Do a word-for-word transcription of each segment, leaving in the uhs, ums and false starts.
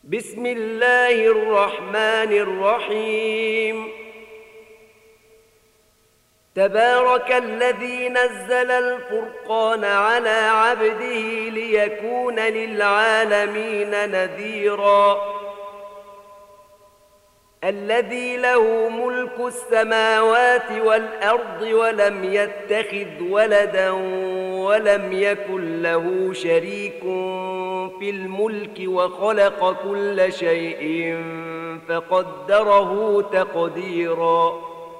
بسم الله الرحمن الرحيم. تبارك الذي نزل الفرقان على عبده ليكون للعالمين نذيرا. الذي له ملك السماوات والأرض ولم يتخذ ولدا ولم يكن له شريك في الملك وخلق كل شيء فقدره تقديرا.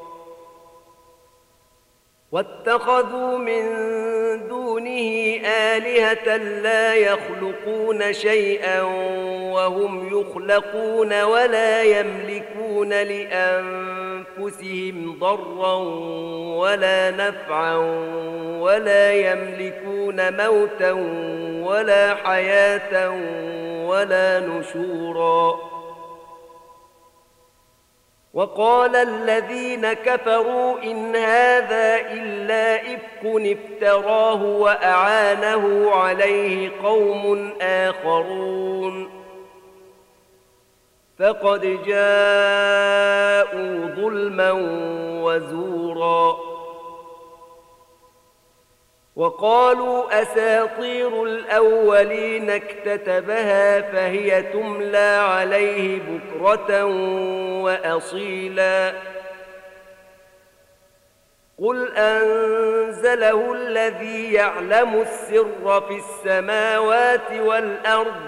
واتخذوا من دونه آلهة لا يخلقون شيئا وهم يخلقون ولا يملكون لأنفسهم ضرا ولا نفعا ولا يملكون موتا ولا حياة ولا نشورا. وقال الذين كفروا إن هذا إلا إفك افتراه وأعانه عليه قوم آخرون فقد جاءوا ظلما وزورا. وقالوا أساطير الأولين اكتتبها فهي تملى عليه بكرة وأصيلا. قل أنزله الذي يعلم السر في السماوات والأرض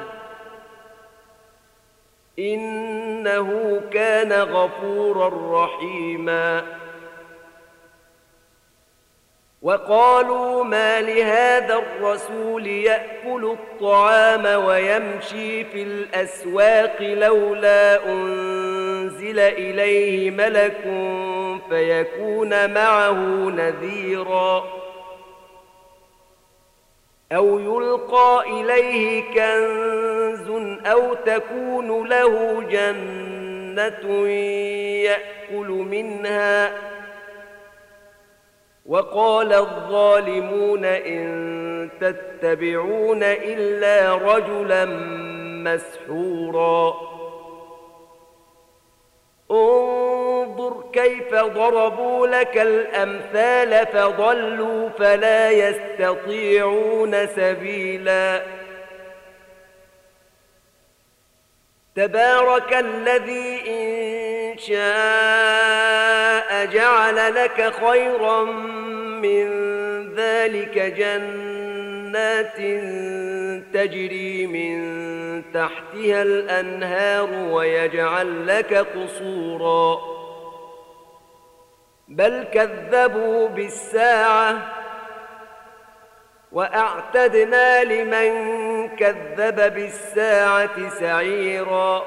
إنه كان غفورا رحيما. وقالوا ما لهذا الرسول يأكل الطعام ويمشي في الأسواق لولا أنزل إليه ملك فيكون معه نذيرا أو يلقى إليه كنز أو تكون له جنة يأكل منها. وقال الظالمون إن تتبعون إلا رجلا مسحورا. انظر كيف ضربوا لك الأمثال فضلوا فلا يستطيعون سبيلا. تبارك الذي إن شاء جعل لك خيرا من ذلك جنات تجري من تحتها الأنهار ويجعل لك قصورا بل كذبوا بالساعة وأعتدنا لمن كذب بالساعة سعيرا.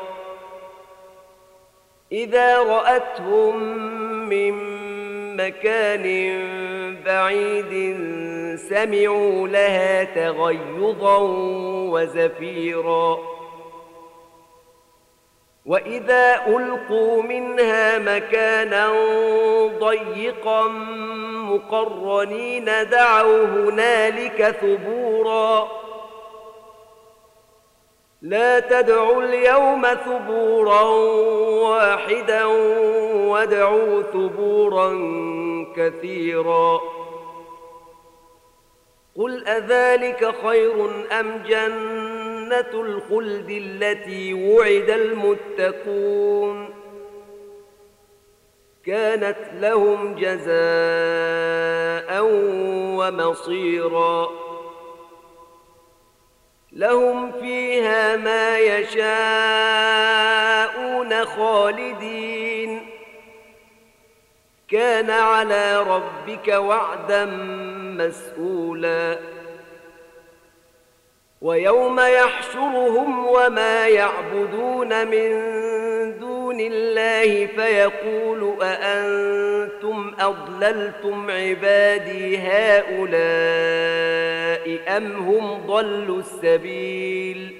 إذا رأتهم من مكان بعيد سمعوا لها تغيظا وزفيرا. وإذا ألقوا منها مكانا ضيقا مقرنين دعوا هنالك ثبورا. لا تدعوا اليوم ثبورا واحدا وادعوا ثبورا كثيرا. قل أذلك خير أم جنة الخلد التي وعد المتقون كانت لهم جزاء ومصيرا. لهم فيها ما يشاءون خالدين كان على ربك وعدا مسئولا. ويوم يحشرهم وما يعبدون من دون الله فيقول أأنتم أضللتم عبادي هؤلاء أم هم ضلوا السبيل.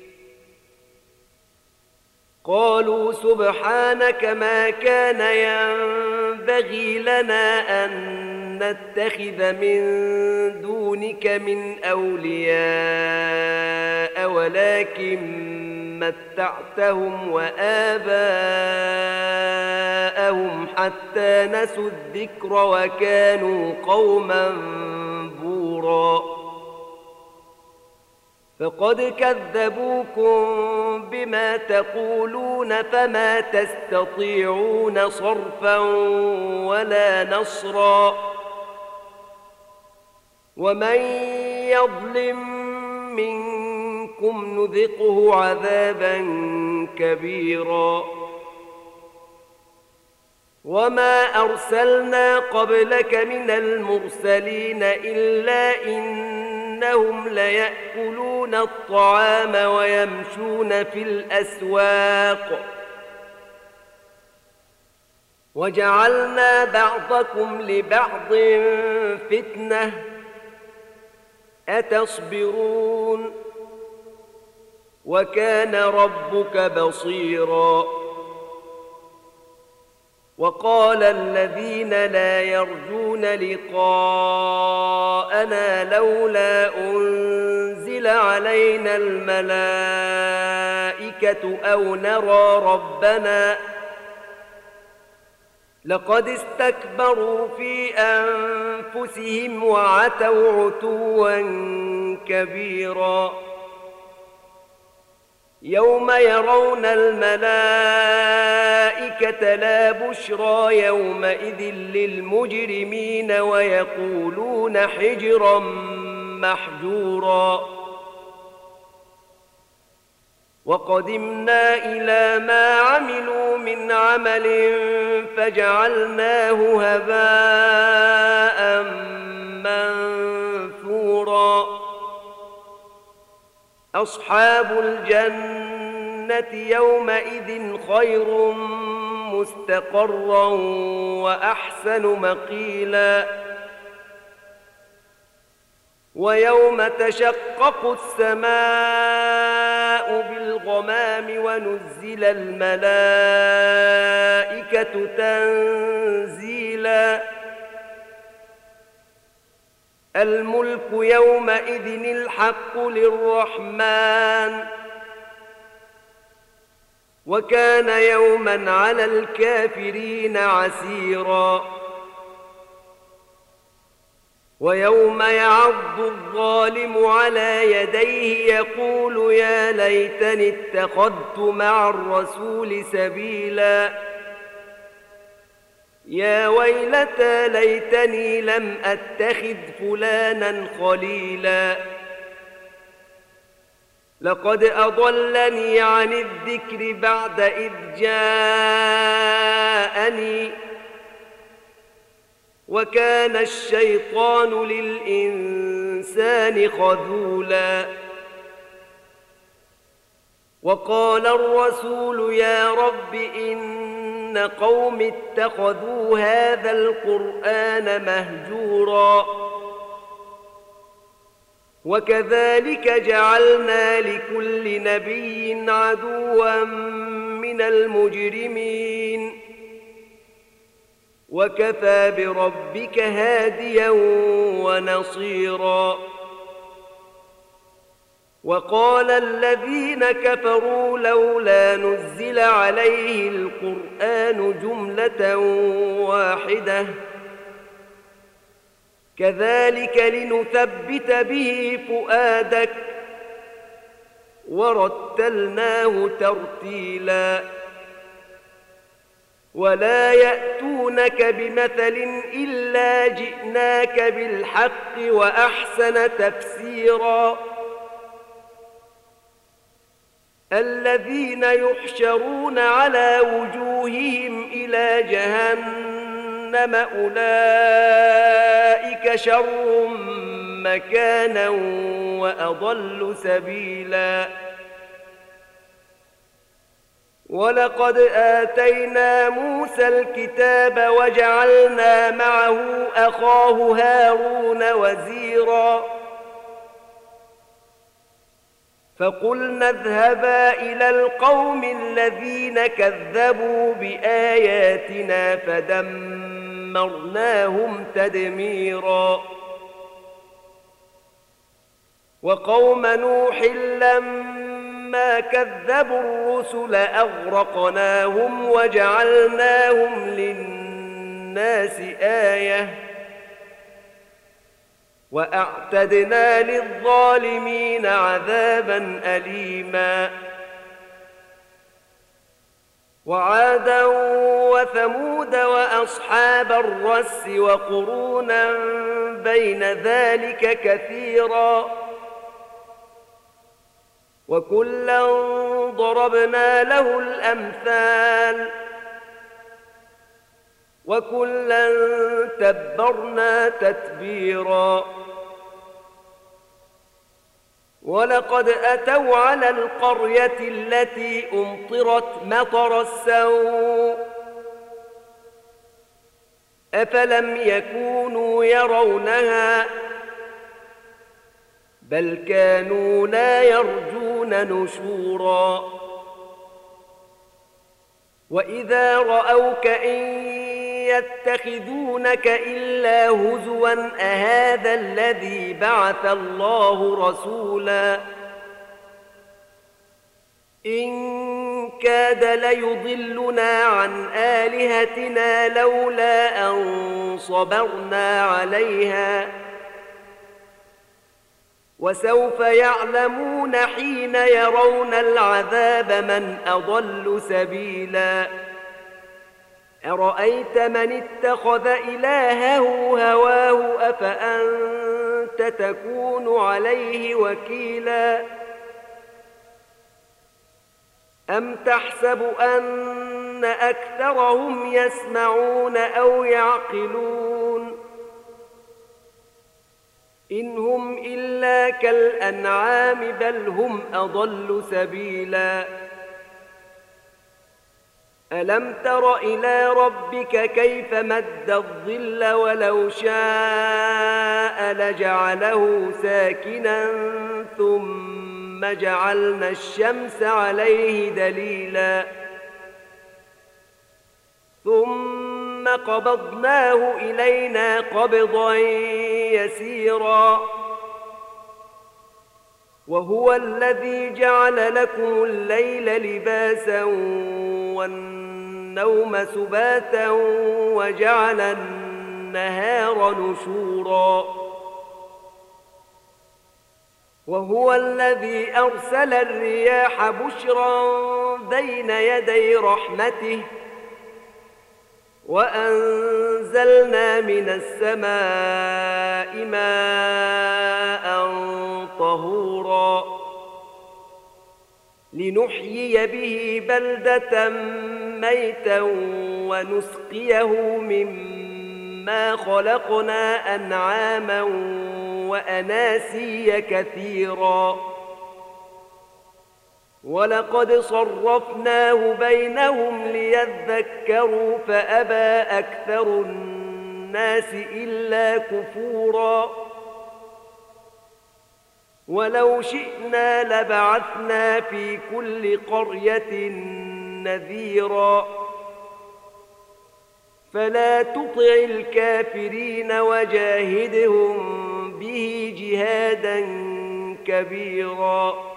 قالوا سبحانك ما كان ينبغي لنا أن نتخذ من دونك من أولياء ولكن متعتهم وآباءهم حتى نسوا الذكر وكانوا قوما بورا فقد كذبوكم بما تقولون فما تستطيعون صرفا ولا نصرا ومن يظلم منكم نذقه عذابا كبيرا وما أرسلنا قبلك من المرسلين إلا إنهم ليأكلون الطعام ويمشون في الأسواق وجعلنا بعضكم لبعض فتنة أتصبرون وكان ربك بصيرا وقال الذين لا يرجون لقاءنا لولا أنزل علينا الملائكة أو نرى ربنا لقد استكبروا في أنفسهم وعتوا عتوا كبيرا يوم يرون الملائكة لا بشرى يومئذ للمجرمين ويقولون حجرا محجورا وقدمنا إلى ما عملوا من عمل فجعلناه هباء منثورا أصحاب الجنة يومئذ خير مستقرا وأحسن مقيلا ويوم تشقق السماء بالغمام ونزل الملائكة تنزيلا الملك يومئذ الحق للرحمن وكان يوما على الكافرين عسيرا ويوم يعض الظالم على يديه يقول يا ليتني اتخذت مع الرسول سبيلا يا ويلتى ليتني لم أتخذ فلانا خليلا لقد أضلني عن الذكر بعد إذ جاءني وكان الشيطان للإنسان خذولا وقال الرسول يا رب إن قوم اتخذوا هذا القرآن مهجورا وكذلك جعلنا لكل نبي عدوا من المجرمين وكفى بربك هاديا ونصيرا وقال الذين كفروا لولا نزل عليه القرآن جملة واحدة كذلك لنثبت به فؤادك ورتلناه ترتيلا ولا يأتونك بمثل إلا جئناك بالحق وأحسن تفسيرا الذين يحشرون على وجوههم إلى جهنم أولئك شر مكانا وأضل سبيلا ولقد آتينا موسى الكتاب وجعلنا معه أخاه هارون وزيرا فقلنا اذهبا إلى القوم الذين كذبوا بآياتنا فدمرناهم تدميرا وقوم نوح لما فلما كذبوا الرسل أغرقناهم وجعلناهم للناس آية وأعتدنا للظالمين عذابا أليما وعادا وثمود وأصحاب الرس وقرونا بين ذلك كثيرا وكلا ضربنا له الأمثال وكلا تبرنا تتبيرا ولقد أتوا على القرية التي أمطرت مطر السوء أفلم يكونوا يرونها بل كانوا لا يرجون نشورا وإذا رأوك إن يتخذونك إلا هزوا أهذا الذي بعث الله رسولا إن كاد ليضلنا عن آلهتنا لولا أن صبرنا عليها وسوف يعلمون حين يرون العذاب من أضل سبيلا أرأيت من اتخذ إلهه هواه أفأنت تكون عليه وكيلا أم تحسب أن أكثرهم يسمعون أو يعقلون إن هم إلا كالأنعام بل هم أضل سبيلا ألم تر إلى ربك كيف مد الظل ولو شاء لجعله ساكنا ثم جعلنا الشمس عليه دليلا ثم قبضناه إلينا قبضا يسيرا وهو الذي جعل لكم الليل لباسا والنوم سباتا وجعل النهار نشورا وهو الذي أرسل الرياح بشرا بين يدي رحمته وأنزلنا من السماء ماء طهورا لنحيي به بلدة ميتا ونسقيه مما خلقنا أنعاما وأناسيا كثيرا ولقد صرفناه بينهم ليذكروا فأبى أكثر الناس إلا كفورا ولو شئنا لبعثنا في كل قرية نذيرا فلا تطع الكافرين وجاهدهم به جهادا كبيرا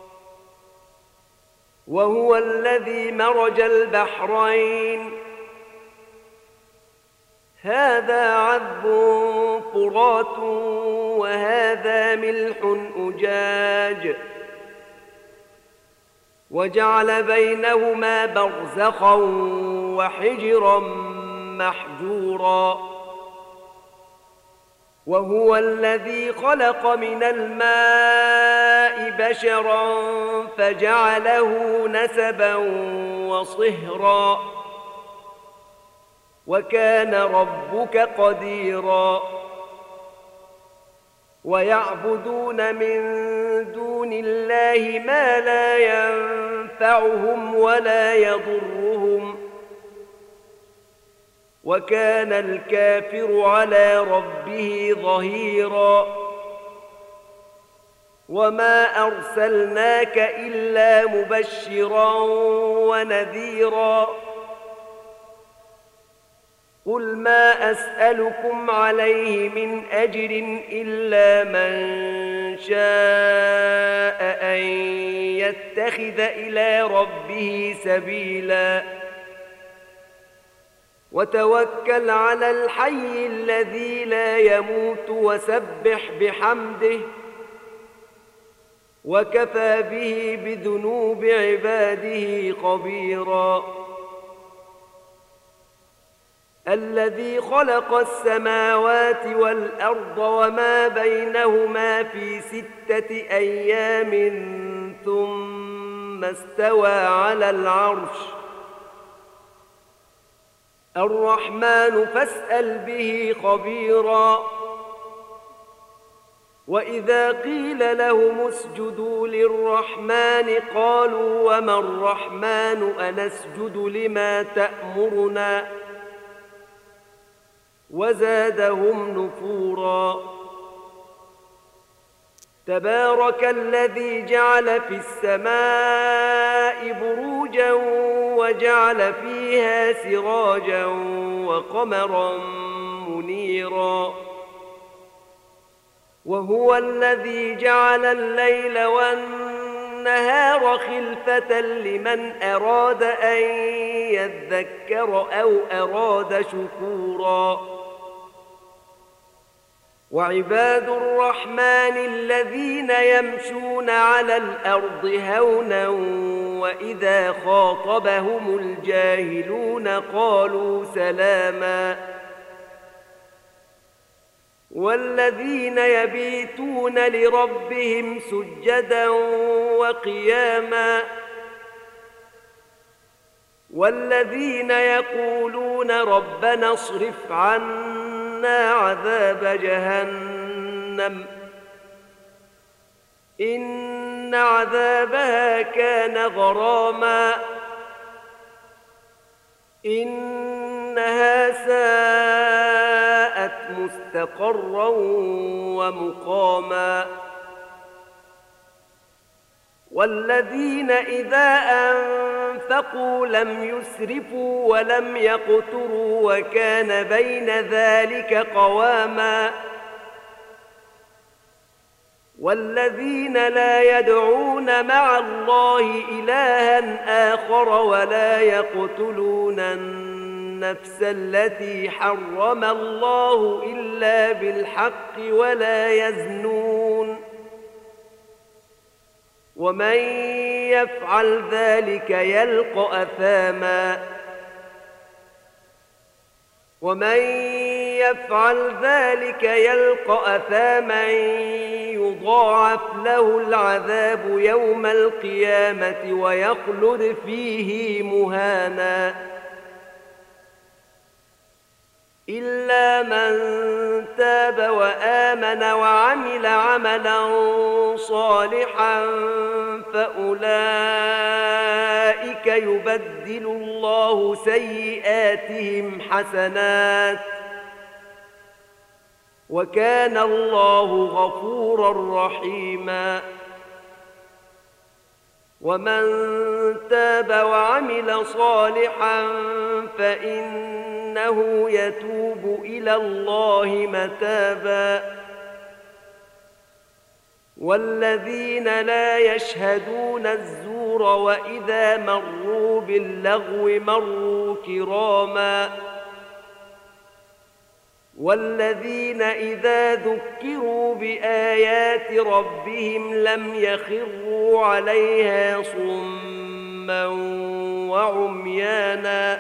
وهو الذي مرج البحرين هذا عذب فرات وهذا ملح أجاج وجعل بينهما برزخا وحجرا محجورا وهو الذي خلق من الماء بشرا فجعله نسبا وصهرا وكان ربك قديرا ويعبدون من دون الله ما لا ينفعهم ولا يضرهم وكان الكافر على ربه ظهيرا وما أرسلناك إلا مبشرا ونذيرا قل ما أسألكم عليه من أجر إلا من شاء أن يتخذ إلى ربه سبيلا وتوكل على الحي الذي لا يموت وسبح بحمده وكفى به بذنوب عباده خبيرا الذي خلق السماوات والأرض وما بينهما في ستة أيام ثم استوى على العرش الرحمن فاسأل به خبيرا وإذا قيل لهم اسجدوا للرحمن قالوا وما الرحمن أنسجد لما تأمرنا وزادهم نفورا تبارك الذي جعل في السماء بروجا وجعل فيها سراجا وقمرا منيرا وهو الذي جعل الليل والنهار خلفة لمن أراد أن يذكر أو أراد شكورا وعباد الرحمن الذين يمشون على الأرض هونا وإذا خاطبهم الجاهلون قالوا سلاما والذين يبيتون لربهم سجدا وقياما والذين يقولون ربنا اصرف عنا عذاب جهنم إن عذابها كان غراما إنها ساءت مستقرا ومقاما والذين إذا أنفقوا لم يسرفوا ولم يقتروا وكان بين ذلك قواما والذين لا يدعون مع الله إلها آخر ولا يقتلون النفس التي حرم الله إلا بالحق ولا يزنون ومن يفعل ذلك يلقى أثاما ومن يفعل ذلك يلقى أثاما يضاعف له العذاب يوم القيامة ويخلد فيه مهانا إلا من تاب وآمن وعمل عملا صالحا فأولئك يبدل الله سيئاتهم حسنات وكان الله غفورا رحيما ومن تاب وعمل صالحا فإنه يتوب إلى الله متابا والذين لا يشهدون الزور وإذا مروا باللغو مروا كراما والذين إذا ذكروا بآيات ربهم لم يخروا عليها صما وعميانا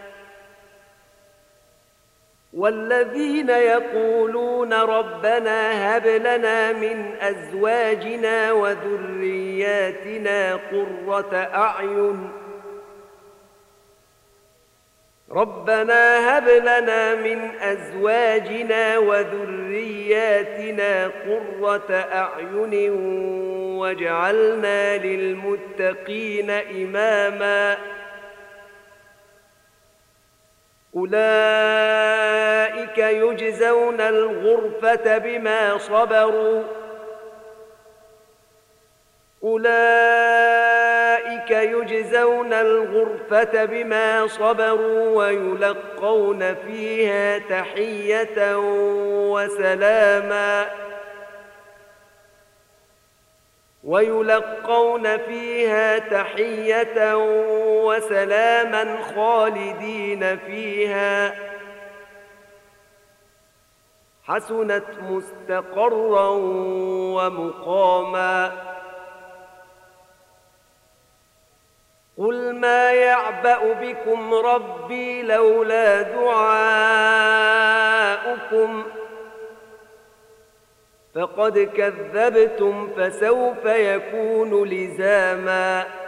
والذين يقولون ربنا هب لنا من أزواجنا وذرياتنا قرة أعين ربنا هب لنا من أزواجنا وذرياتنا قرة أعين واجعلنا للمتقين إماما أولئك يجزون الغرفة بما صبروا أولئك يجزون الغرفة بما صبروا ويلقون فيها تحية وسلاما ويلقون فيها تحية وسلاما خالدين فيها حسنت مستقرا ومقاما قل ما يعبأ بكم ربي لولا دعاؤكم فقد كذبتم فسوف يكون لزاما